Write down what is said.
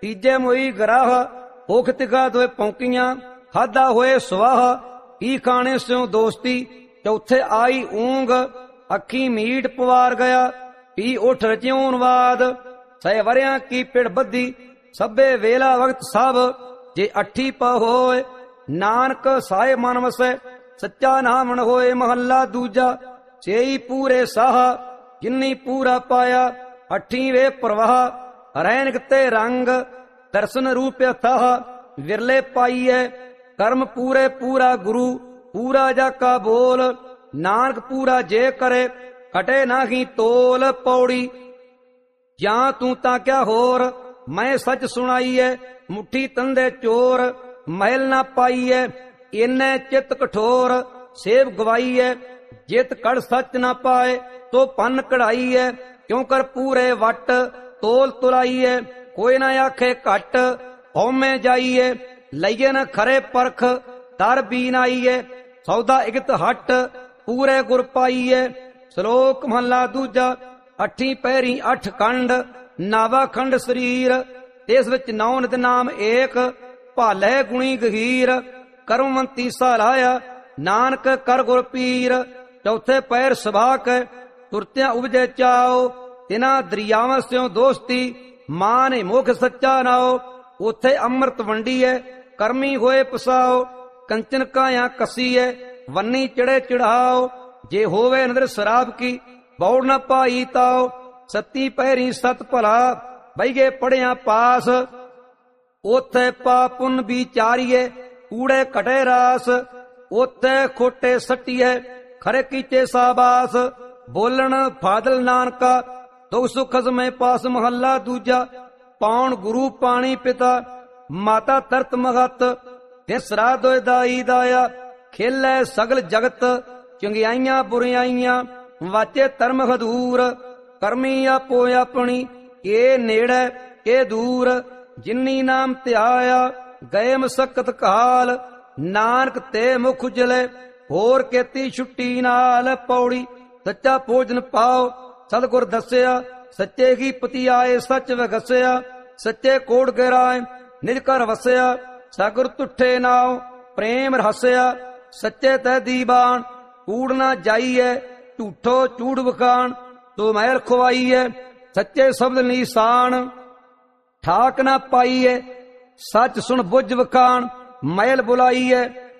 ਤੀਜੇ ਮੋਈ ਗਰਾਹ ਭੁਖ ਤਿਗਾ ਦੋਏ ਪੌਂਕੀਆਂ ਖਾਦਾ ਹੋਏ ਸਵਾਹ ਕੀ ਖਾਣੇ ਸਿਉ ਦੋਸਤੀ। ਚੌਥੇ ਆਈ ਊਂਗ ਅੱਖੀ ਮੀਟ ਪਵਾਰ ਗਿਆ ਪੀ ਉਠ ਰਚਿਉਨ ਬਾਦ ਸੈ ਵਰਿਆਂ ਕੀ ਪਿੜ ਬੱਧੀ ਸਭੇ ਵੇਲਾ ਵਕਤ ਸਭ ਜੇ ਅੱਠੀ ਪ ਹੋਏ ਨਾਨਕ ਸਾਏ ਮਨ ਵਸੈ ਸੱਚਾ ਨਾਮਣ ਹੋਏ। ਮਹੱਲਾ ਦੂਜਾ ਸੇਈ ਪੂਰੇ ਸਾਹ ਜਿਨੀ ਪੂਰਾ ਪਾਇਆ ਅੱਠੀ ਵੇ ਪ੍ਰਵਾਹ ਰੈਨਕ ਤੇ ਰੰਗ ਦਰਸ਼ਨ ਰੂਪ ਅਥਾਹ ਵਿਰਲੇ ਪਾਈਐ ਕਰਮ ਪੂਰੇ ਪੂਰਾ ਗੁਰੂ ਪੂਰਾ ਜਾ ਕਾ ਬੋਲ ਨਾਨਕ ਪੂਰਾ ਜੇ ਕਰੇ ਕਟੇ ਨਾਹੀ ਤੋਲ। ਪੌੜੀ ਜਾਂ ਤੂੰ ਤਾਂ ਕਿਆ ਹੋਰ ਮੈਂ ਸੱਚ ਸੁਣਾਈਐ ਮੁੱਠੀ ਤੰਦੇ ਚੋਰ ਮਹਿਲ ਨਾ ਪਾਈਐ ਇੰਨੇ ਚਿੱਤ ਕਠੋਰ ਸੇਵ ਗਵਾਈਐ ਜਿਤ ਕੜ ਸੱਚ ਨਾ ਪਾਏ ਤੋ ਪੰਨ ਕਢਾਈਐ ਕਿਉਂ ਕਰ ਪੂਰੇ ਵਟ ਤੋਲ ਤੁਲਾਈਐ ਕੋਈ ਨਾ ਆਖੇ ਘਟ ਹਉਮੈ ਜਾਈਐ ਲਈਏ ਨ ਖਰੇ ਪਰਖ ਦਰ ਬੀਨ ਆਈਐ ਸੌਦਾ ਇਕਤ ਹਟ ਪੂਰੇ ਗੁਰ ਪਾਈਐ। ਸ਼ਲੋਕ ਮਹੱਲਾ ਦੂਜਾ ਅੱਠੀ ਪਹਿਰੀ ਅੱਠ ਖੰਡ ਨਾਵਾ ਖੰਡ ਸਰੀਰ ਇਸ ਵਿੱਚ ਨੌ ਨਿਤ ਨਾਮ ਏਕ ਭਾਲੇ ਗੁਣੀ ਗਹੀਰ ਕਰਮਵੰਤੀ ਸਲਾਇਆ ਨਾਨਕ ਕਰ ਗੁਰ ਪੀਰ। ਚੌਥੇ ਪੈਰ ਸਭਾਕ ਤੁਰਤਿਆਂ ਉਪਜੇ ਚਾਓ ਤਿਨਾ ਦਰਿਆਵਾਂ ਸਿਓ ਦੋਸਤੀ ਮਾਨ ਮੁਖ ਸੱਚਾ ਨਾਓ। ਉਥੇ ਅੰਮ੍ਰਿਤ ਵੰਡੀਐ ਕਰਮੀ ਹੋਏ ਪਸਾਓ ਕੰਚਨ ਕਾਇਆ ਕਸੀਐ ਵੰਨੀ ਚੜੇ ਚੜਾਓ ਜੇ ਹੋਵੇ ਨਦਰ ਸ਼ਰਾਬ ਕੀ ਬੌੜ ਨਾ ਪਾਈ ਤਾਓ। ਸੱਤੀ ਪਹਿਰੀ ਸਤ ਭਲਾ ਬਈਗੇ ਪੜਿਆ ਪਾਸ ਉਥੇ ਪਾਪੁਨ ਵਿਚਾਰੀਏ ਕੂੜੇ ਘਟੇ ਰਾਸ ਉਥੇ ਖੋਟੇ ਸੱਟੀਏ ਖਰੇ ਕੀਤੇ ਸਾਬਾਸ ਬੋਲਣ ਫਾਦਲ ਨਾਨਕਾ ਦੁਖ ਸੁਖ ਸਮੇ ਪਾਸ। ਮਹੱਲਾ ਦੂਜਾ ਪਾਉਣ ਗੁਰੂ ਪਾਣੀ ਪਿਤਾ ਮਾਤਾ ਤਰਤ ਮਹਤ ਤਿਸਰਾ ਦੋਇ ਦਾਈ ਦਾਇਆ ਖੇਲੇ ਸਗਲ ਜਗਤ ਚੰਗਿਆਈਆਂ ਬੁਰਿਆਈਆਂ ਵਾਚੇ ਧਰਮ ਹਦੂਰ ਕਰਮੀ ਆਪੋ ਆਪਣੀ ਇਹ ਨੇੜੇ ਇਹ ਦੂਰ ਜਿਨੀ ਨਾਮ ਧਿਆਇਆ ਗਏ ਮਸਕਤ ਕਾਲ ਨਾਨਕ ਤੇ ਮੁਖ ਉਜਲੇ ਹੋਰ ਕੀਤੀ ਛੁੱਟੀ ਨਾਲ। ਪੌੜੀ ਸੱਚਾ ਭੋਜਨ ਪਾਓ ਸਤਿਗੁਰ ਦੱਸਿਆ ਸੱਚੇ ਕੀ ਪਤੀ ਆਏ ਸੱਚ ਵਗਸਿਆ ਸੱਚੇ ਕੋੜ ਗਰਾਏ ਨਿਜ ਘਰ ਵਸਿਆ ਸਗੁਰ ਤੁਠੇ ਨਾਉ ਪ੍ਰੇਮ ਰਹਸਿਆ ਸੱਚੇ ਤੈ ਦੀਵਾਨ ਕੂੜ ਨਾ ਜਾਈਐ ਝੂਠੋ ਚੂੜ ਵਖਾਣ ਤੋ ਮਹਿਲ ਖਵਾਈਐ ਸੱਚੇ ਸ਼ਬਦ ਨੀਸਾਨ ਠਾਕ ਨਾ ਪਾਈਐ ਸੱਚ ਸੁਣ ਬੁੱਝ ਵਖਾਣ ਮਹਿਲ ਬੁਲਾਈਐ